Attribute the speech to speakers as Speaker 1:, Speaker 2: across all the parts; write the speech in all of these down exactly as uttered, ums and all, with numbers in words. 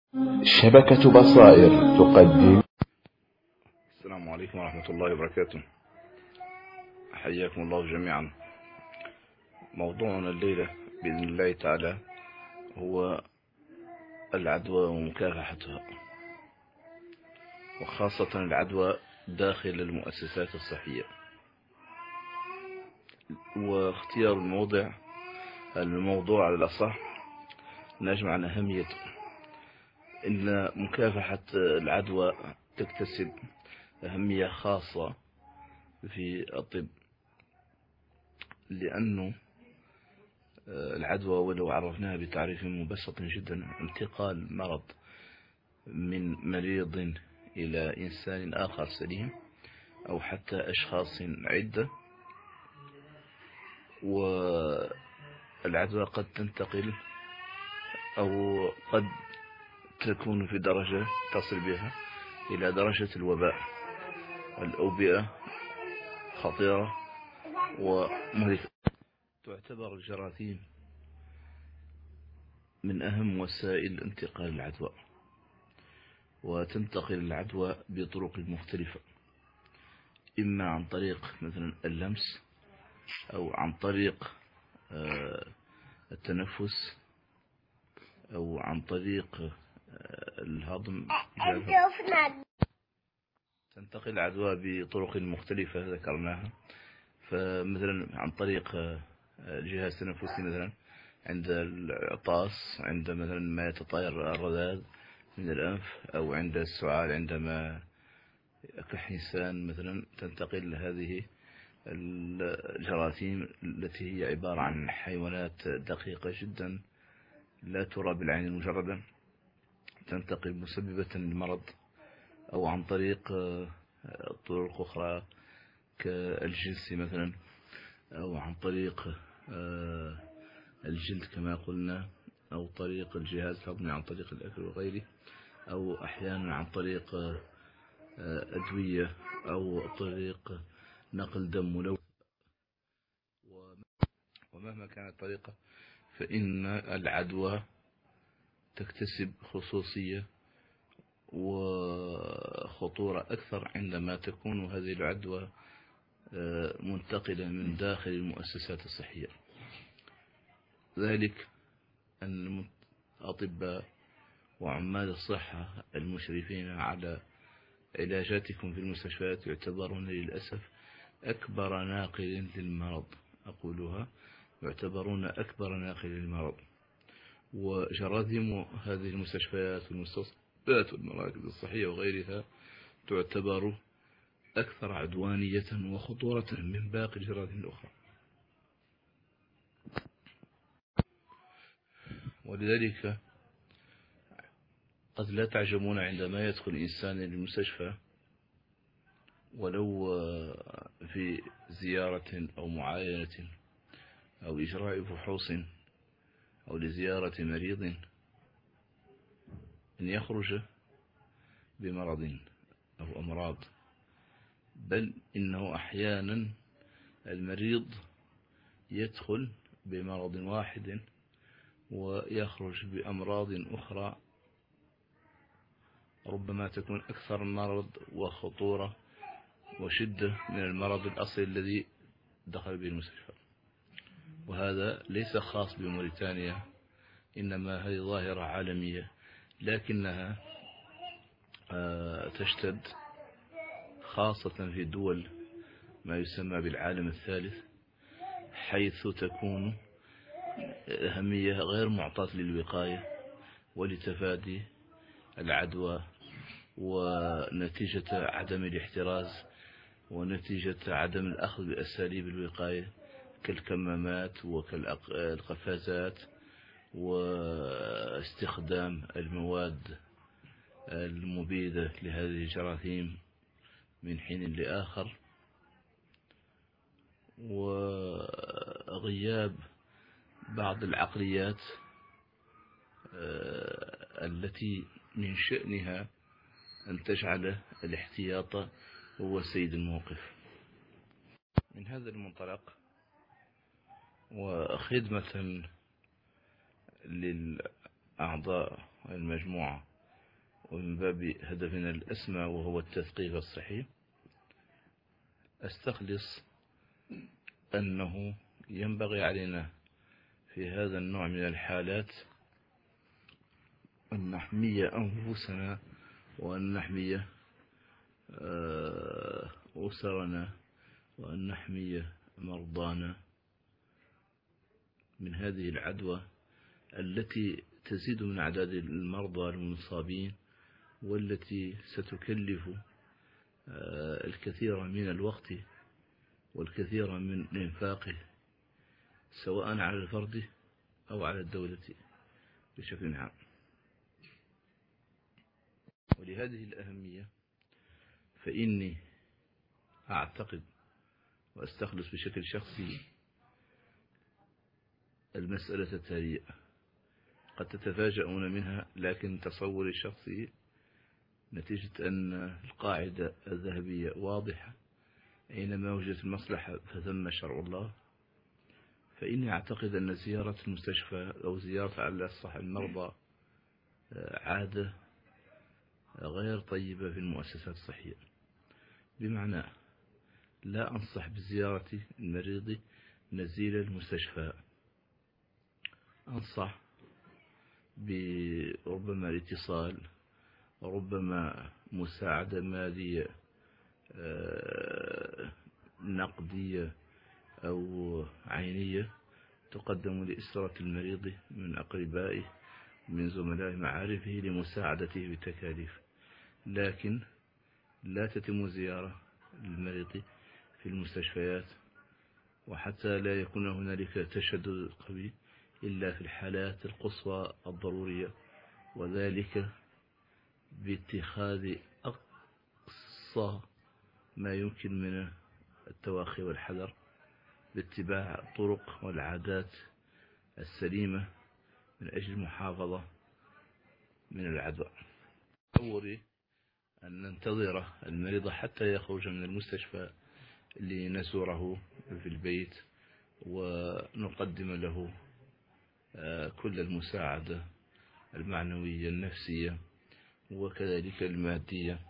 Speaker 1: شبكة بصائر تقدم.
Speaker 2: السلام عليكم ورحمة الله وبركاته. حياكم الله جميعا. موضوعنا الليلة بإذن الله تعالى هو العدوى ومكافحتها، وخاصة العدوى داخل المؤسسات الصحية. واختيار الموضع الموضوع على الأصح نجمع عن أهميته، إن مكافحة العدوى تكتسب أهمية خاصة في الطب، لأنه العدوى ولو عرفناها بتعريف مبسط جدا انتقال مرض من مريض إلى إنسان آخر سليم أو حتى أشخاص عدة. والعدوى قد تنتقل أو قد تكون في درجة تصل بها إلى درجة الوباء. الأوبئة خطيرة ومهلكة. تعتبر الجراثيم من أهم وسائل انتقال العدوى، وتنتقل العدوى بطرق مختلفة، إما عن طريق مثلا اللمس أو عن طريق التنفس أو عن طريق الهضم. تنتقل العدوى بطرق مختلفة ذكرناها، فمثلا عن طريق الجهاز التنفسي، مثلا عند العطاس، عند مثلا ما يتطاير الرذاذ من الأنف، أو عند السعال عندما كحسان مثلا. تنتقل هذه الجراثيم التي هي عبارة عن حيوانات دقيقة جدا لا ترى بالعين المجردة، تنتقل مسببة للمرض، أو عن طريق طرق أخرى كالجنس مثلا، أو عن طريق الجلد كما قلنا، أو طريق الجهاز الهضمي عن طريق الأكل وغيره، أو أحيانا عن طريق أدوية أو طريق نقل دم ملوث. ومهما كانت الطريقة فإن العدوى تكتسب خصوصية وخطورة أكثر عندما تكون هذه العدوى منتقلة من داخل المؤسسات الصحية. ذلك أن الأطباء وعمال الصحة المشرفين على علاجاتكم في المستشفيات يعتبرون للأسف أكبر ناقل للمرض. أقولها يعتبرون أكبر ناقل للمرض. وجراثيم هذه المستشفيات والمستوصفات والمراكز الصحية وغيرها تعتبر أكثر عدوانية وخطورة من باقي الجراثيم الأخرى. ولذلك قد لا تعجبون عندما يدخل إنسان للمستشفى ولو في زيارة أو معاينة أو إجراء فحوص أو لزيارة مريض أن يخرج بمرض أو أمراض، بل إنه أحيانا المريض يدخل بمرض واحد ويخرج بأمراض أخرى ربما تكون أكثر مرض وخطورة وشدة من المرض الأصلي الذي دخل به المستشفى. وهذا ليس خاص بموريتانيا، إنما هذه ظاهرة عالمية، لكنها تشتد خاصة في دول ما يسمى بالعالم الثالث، حيث تكون أهمية غير معطاة للوقاية ولتفادي العدوى، ونتيجة عدم الاحتراز ونتيجة عدم الأخذ بأساليب الوقاية كالكمامات وكالقفازات واستخدام المواد المبيدة لهذه الجراثيم من حين لآخر، وغياب بعض العقليات التي من شأنها أن تجعل الاحتياط هو سيد الموقف. من هذا المنطلق وخدمة للأعضاء المجموعة ومن باب هدفنا الأسمى وهو التثقيف الصحي، أستخلص أنه ينبغي علينا في هذا النوع من الحالات أن نحمي أنفسنا وأن نحمي أسرنا وأن نحمي مرضانا من هذه العدوى التي تزيد من أعداد المرضى المصابين، والتي ستكلف الكثير من الوقت والكثير من الإنفاق سواء على الفرد أو على الدولة بشكل عام. ولهذه الأهمية فإني أعتقد وأستخلص بشكل شخصي المسألة التالية، قد تتفاجؤون منها، لكن تصوري الشخصي نتيجة أن القاعدة الذهبية واضحة: أينما وجدت المصلحة فثم شرع الله. فإني أعتقد أن زيارة المستشفى أو زيارة على الصح المرضى عادة غير طيبة في المؤسسات الصحية، بمعنى لا أنصح بزيارة المريض نزيل المستشفى، أنصح بربما الاتصال، ربما مساعدة مالية نقدية أو عينية تقدم لأسرة المريض من أقربائه من زملاء معارفه لمساعدته بالتكاليف، لكن لا تتم زيارة المريض في المستشفيات، وحتى لا يكون هنالك تشدد قوي إلا في الحالات القصوى الضرورية، وذلك باتخاذ أقصى ما يمكن من التواخي والحذر باتباع الطرق والعادات السليمة من أجل المحافظة من العدوى. تصوري أن ننتظر المريض حتى يخرج من المستشفى لنزوره في البيت ونقدم له كل المساعدة المعنوية النفسية وكذلك المادية.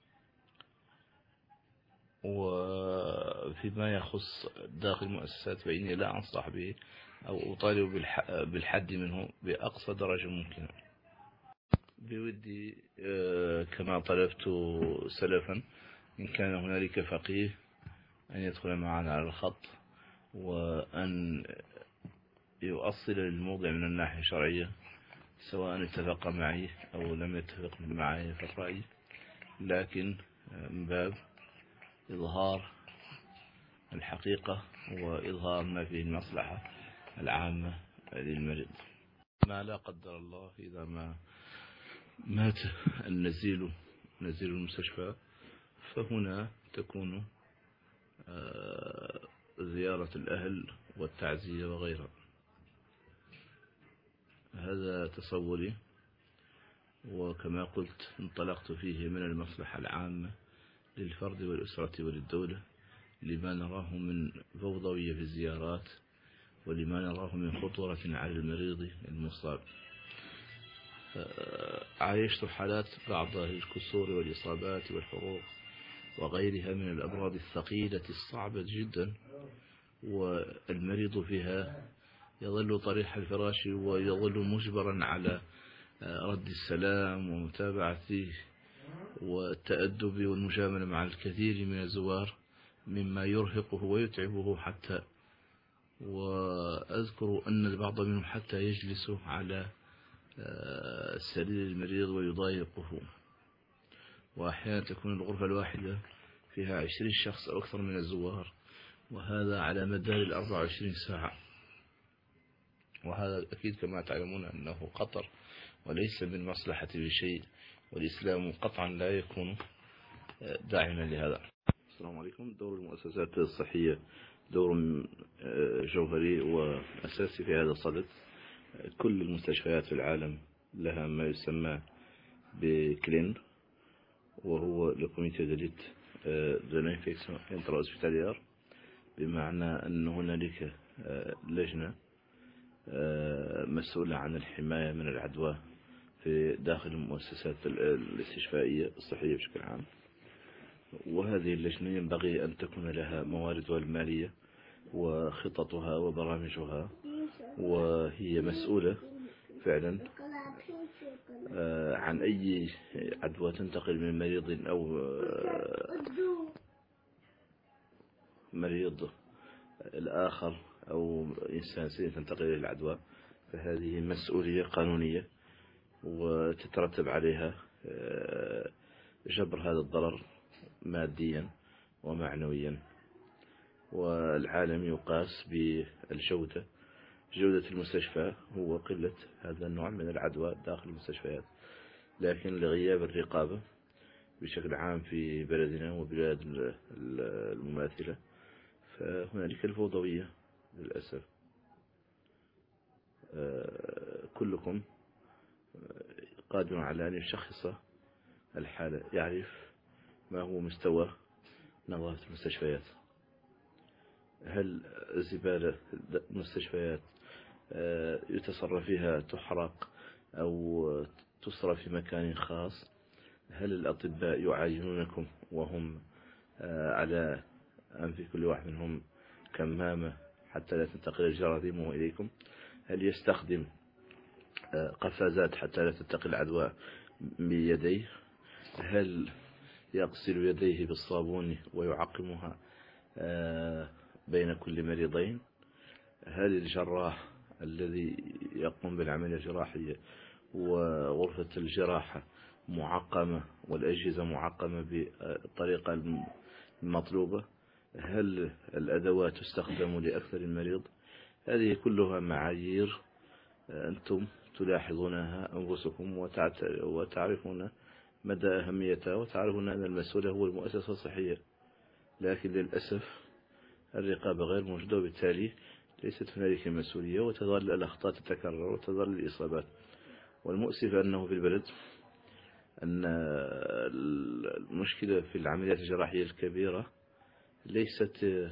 Speaker 2: وفيما يخص داخل المؤسسات فإني لا أنصح به أو أطالب بالحد منه بأقصى درجة ممكنة. بودي كما طلبت سلفا إن كان هنالك فقيه أن يدخل معنا على الخط وأن يؤصل للموضع من الناحية الشرعية، سواء اتفق معي أو لم يتفق معي في الرأي، لكن من باب إظهار الحقيقة وإظهار ما فيه المصلحة العامة للمريض. ما لا قدر الله إذا ما مات النزيل نزيل المستشفى، فهنا تكون زيارة الأهل والتعزية وغيرها. هذا تصوري، وكما قلت انطلقت فيه من المصلحة العامة للفرد والأسرة وللدولة، لما نراه من فوضوية في الزيارات ولما نراه من خطورة على المريض المصاب. عايشت حالات بعض الكسور والإصابات والحروق وغيرها من الأمراض الثقيلة الصعبة جدا، والمريض فيها يظل طريح الفراش ويظل مجبرا على رد السلام ومتابعته والتأدب والمجاملة مع الكثير من الزوار، مما يرهقه ويتعبه حتى. وأذكر أن البعض منهم حتى يجلس على سرير المريض ويضايقه، وأحيانا تكون الغرفة الواحدة فيها عشرين شخص أو أكثر من الزوار، وهذا على مدار الأربع وعشرين ساعة. وهذا أكيد كما تعلمون أنه خطر وليس من مصلحة بشيء، والإسلام قطعا لا يكون داعما لهذا. السلام عليكم. دور المؤسسات الصحية دور جوهري وأساسي في هذا الصدد. كل المستشفيات في العالم لها ما يسمى بكلين، وهو لكوميتي ديليت de l'infection intra-hospitalière، بمعنى أن هنالك لجنة مسؤولة عن الحماية من العدوى في داخل المؤسسات الاستشفائية الصحية بشكل عام. وهذه اللجنة ينبغي أن تكون لها مواردها المالية وخططها وبرامجها، وهي مسؤولة فعلا عن أي عدوى تنتقل من مريض أو مريض الآخر أو إنسان سيتنتقل إلى العدوى. فهذه مسؤولية قانونية وتترتب عليها جبر هذا الضرر ماديا ومعنويا. والعالم يقاس بالجودة، جودة المستشفى هو قلة هذا النوع من العدوى داخل المستشفيات، لكن لغياب الرقابة بشكل عام في بلدنا وبلاد المماثلة فهنالك الفوضوية للأسف. كلكم قادر على أن يشخص الحالة، يعرف ما هو مستوى نظافة المستشفيات. هل الزبالة المستشفيات يتصرف فيها تحرق أو تصرف في مكان خاص؟ هل الأطباء يعاينونكم وهم على أنف كل واحد منهم كمامة حتى لا تنتقل الجراثيم إليكم؟ هل يستخدم قفازات حتى لا تنتقل العدوى بيديه؟ هل يغسل يديه بالصابون ويعقمها بين كل مريضين؟ هل الجراح الذي يقوم بالعملية الجراحية وغرفة الجراحة معقمة والأجهزة معقمة بالطريقة المطلوبة؟ هل الأدوات تستخدم لأكثر المريض؟ هذه كلها معايير أنتم تلاحظونها أنفسكم وتعرفون مدى أهميتها، وتعرفون أن المسؤول هو المؤسسة الصحية، لكن للأسف الرقابة غير موجودة، وبالتالي ليست هنالك مسؤولية وتظل الأخطاء تتكرر وتظل الإصابات. والمؤسف أنه في البلد أن المشكلة في العمليات الجراحية الكبيرة ليست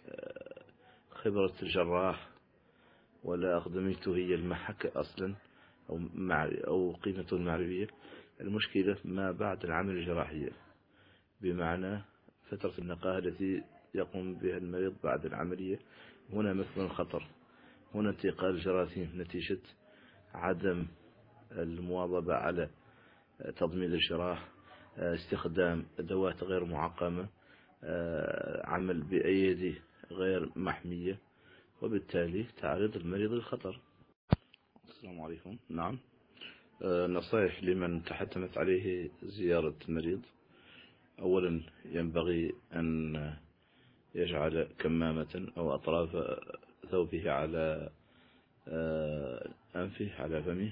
Speaker 2: خبرة الجراح ولا أقدميته هي المحك أصلا أو, أو قيمته المعرفية. المشكلة ما بعد العملية الجراحية، بمعنى فترة النقاهة التي يقوم بها المريض بعد العملية. هنا مثل خطر، هنا انتقال الجراثيم نتيجة عدم المواظبة على تضميد الجراح، استخدام أدوات غير معقمة، عمل بأيدي غير محمية، وبالتالي تعرض المريض للخطر. السلام عليكم. نعم، نصائح لمن تحتمت عليه زيارة المريض: أولا ينبغي أن يجعل كمامة أو أطراف ثوبه على أنفه على فمه.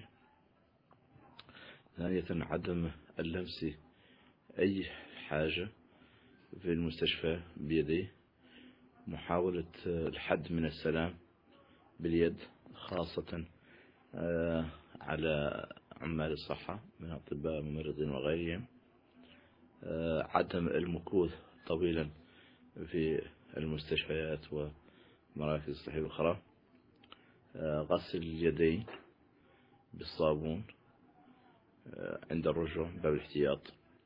Speaker 2: ثانيا عدم اللمس أي حاجة في المستشفى بيديه. محاولة الحد من السلام باليد، خاصة على عمال الصحة من أطباء ممرضين وغيرهم. عدم المكوث طويلا في المستشفيات ومراكز الصحة الأخرى. غسل اليدين بالصابون عند الرجوع من باب الاحتياط،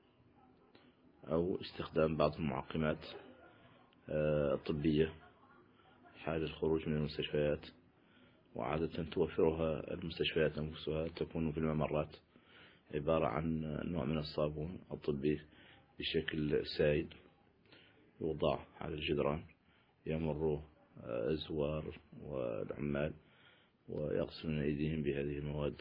Speaker 2: أو استخدام بعض المعقمات الطبية حال الخروج من المستشفيات، وعادة توفرها المستشفيات أنفسها، تكون في الممرات عبارة عن نوع من الصابون الطبي بشكل سائل يوضع على الجدران، يمر الزوار والعمال ويغسلون أيديهم بهذه المواد.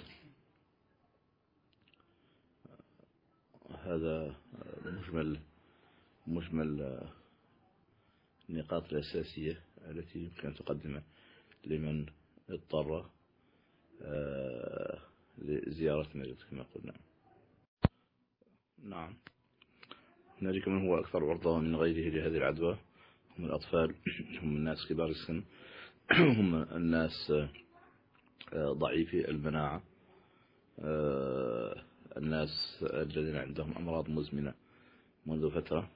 Speaker 2: هذا مجمل مجمل النقاط الأساسية التي يمكن أن تقدمها لمن اضطر لزيارة المريض كما قلنا. نعم، هنالك من هو أكثر عرضة من غيره لهذه العدوى: هم الأطفال، هم الناس كبار السن، هم الناس ضعيفي المناعة، الناس الذين عندهم أمراض مزمنة منذ فترة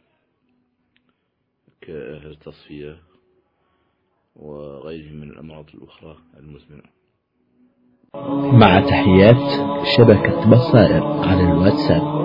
Speaker 2: كالتصفية وغيرهم من الأمراض الأخرى المزمنة.
Speaker 3: مع تحيات شبكة بصائر على الواتساب.